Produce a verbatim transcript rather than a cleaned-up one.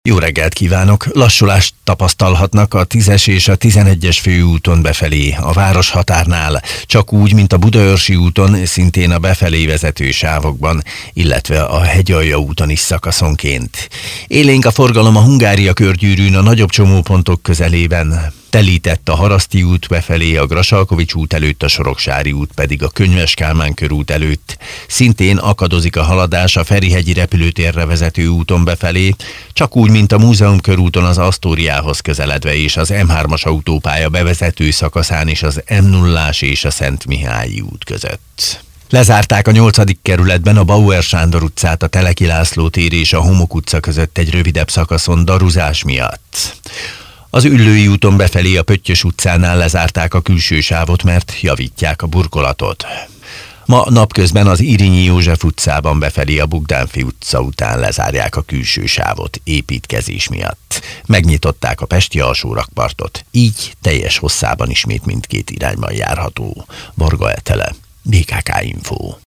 Jó reggelt kívánok! Lassulást tapasztalhatnak a tízes és a tizenegyes főúton befelé, a város határnál, csak úgy, mint a Budaörsi úton, szintén a befelé vezető sávokban, illetve a Hegyalja úton is szakaszonként. Élénk a forgalom a Hungária körgyűrűn a nagyobb csomópontok közelében. Telített a Haraszti út befelé, a Grassalkovich út előtt, a Soroksári út pedig a Könyves Kálmán körút előtt. Szintén akadozik a haladás a Ferihegyi repülőtérre vezető úton befelé, csak úgy, mint a Múzeum körúton az Asztóriához közeledve és az em hármas autópálya bevezető szakaszán is az em nullás és a Szentmihályi út között. Lezárták a nyolcadik kerületben a Bauer Sándor utcát, a Teleki László tér és a Homok utca között egy rövidebb szakaszon daruzás miatt. Az Üllői úton befelé a Pöttyös utcánál lezárták a külső sávot, mert javítják a burkolatot. Ma napközben az Irinyi József utcában befelé a Bugdánfi utca után lezárják a külső sávot építkezés miatt. Megnyitották a pesti alsórakpartot, így teljes hosszában ismét mindkét irányban járható. Varga Etele, bé ká ká Info.